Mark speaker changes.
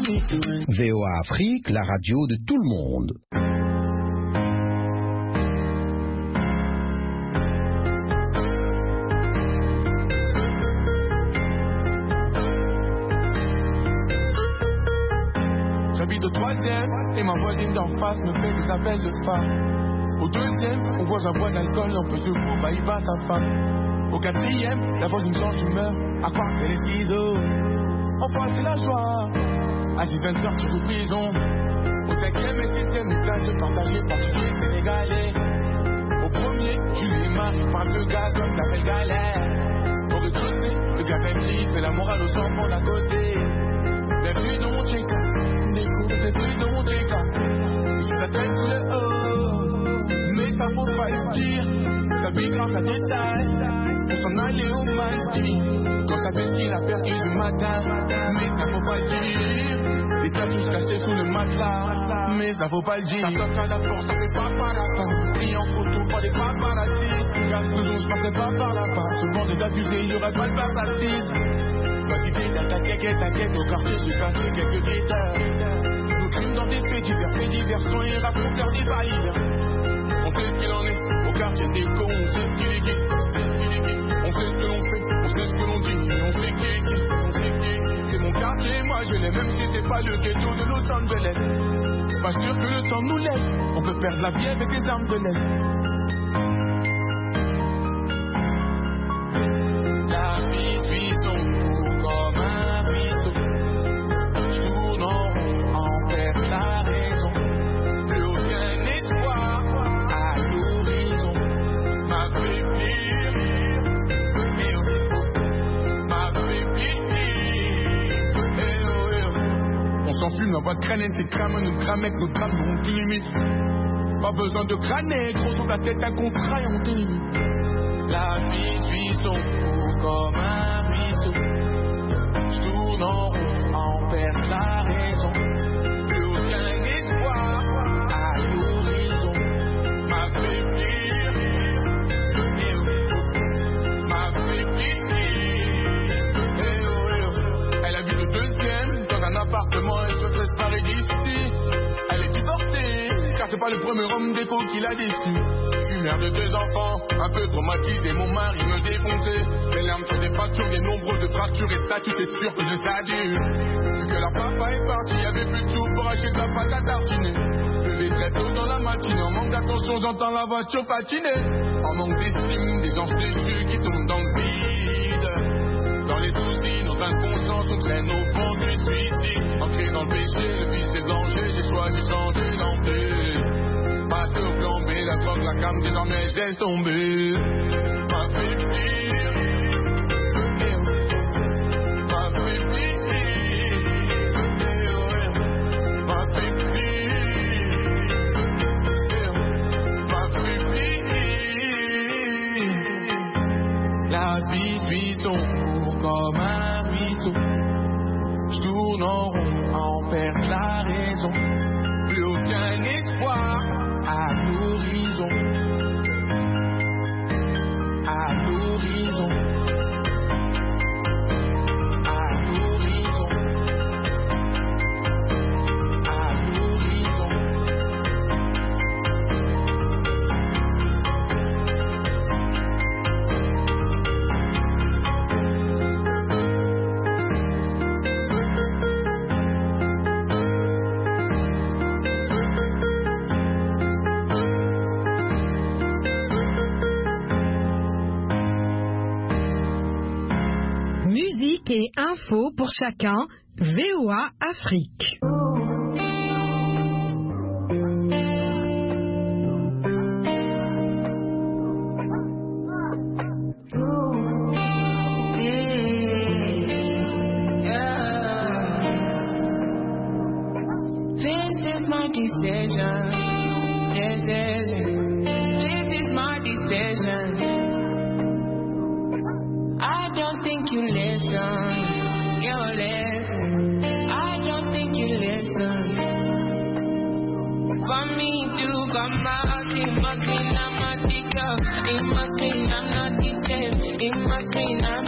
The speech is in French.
Speaker 1: VOA Afrique, la radio de tout le monde.
Speaker 2: J'habite au 3e et ma voisine d'en face me fait des appels de phare. Au 2e, on voit un bois d'alcool, on peut se couper, bah il bat sa femme. Au 4e, la voisine change d'humeur, à croire qu'elle est ciseaux. Enfin c'est la joie, à 6 sortir de prison. Au 5e et 6e, une classe partagée, particulier sénégalais. Au 1er, Julie et Marie parlent de gaz comme la belle galère. Au rez-de-chaussée, le gars petit fait la morale aux enfants d'à côté. Bienvenue dans mon check-up, découvre plus dans mon check-up. C'est la tête sous le haut, mais ça faut pas le dire. Ça vit grâce à détail, on s'en allait au Maldives. Quand ça fait ce qu'il a perdu le matin, mais ça faut pas le dire. Des tatouages cachés sous le matelas, mais ça faut pas le dire. Ça toque à la porte, ça fait pas par la fin. Pris en photo par des paparazzi. Regarde toujours, je passerai pas par la part. Souvent des abusés, il y aurait pas de place assise. Vas-y t'inquiète, au quartier j'ai passé quelques guitares. Nous crimes dans des faits divers, quand ils racontent leur défaillir. On sait ce qu'il en est, au quartier des cons, on sait ce qu'il est dit. On sait ce que l'on fait, on sait ce que l'on dit, on sait qui est qui. C'est mon quartier, moi je l'ai, même si c'est pas le ghetto de Los Angeles. Pas sûr que le temps nous laisse, on peut perdre la vie avec les armes de l'aise. La vie suit son cours comme un ruisseau. Je tourne en rond, en perd la raison. Plus aucun espoir à l'horizon. M'a fait pire, m'a fait pire. On s'enfuit, n'a pas de crâne, c'est crame, nous cramec, nos drames n'ont plus limite. Pas besoin de crâner, gros sur ta tête, un contrat et on t'élimine. La vie suit son cours comme un ruisseau. Je tourne en rond, en perd la raison. Plus aucun espoir à l'horizon. M'a fait pire, m'a fait pire. Elle habite au 2e, dans un appartement, elle souhaiterait se barrer d'ici. Elle est divorcée, car c'est pas le premier homme déco qui l'a déçu. Je suis mère de 2 enfants, un peu traumatisé, mon mari me défonçait. Les larmes sur des fractures, des nombreuses fractures et statues, c'est sûr que ça dure. Vu que leur papa est parti, y'avait plus de sous pour acheter de la pâte à tartiner. Levé très tôt dans la matinée, en manque d'attention, j'entends la voiture patiner. En manque d'estime, des gens déchus qui tombent dans le vide. Dans les soucis, nos inconsciences, on traîne au fond du suicide. Ancré dans le péché, le vice et le danger, j'ai choisi de changer d'empire. Passer au plan B, la drogue, la cam, désormais je laisse tomber. M'a fait pire, m'a fait pire, m'a fait pire, m'a fait pire. La vie suit son cours comme un ruisseau. Je tourne en rond, en perd la raison. Plus aucun espoir à l'horizon, à l'horizon, à l'horizon, à l'horizon.
Speaker 3: Et info pour chacun, VOA Afrique.
Speaker 4: This is my decision. This is my decision. I don't think you listen. You listen. I don't think you listen. For me to come out, it must mean I'm addicted. It must mean I'm not the same. It must mean I'm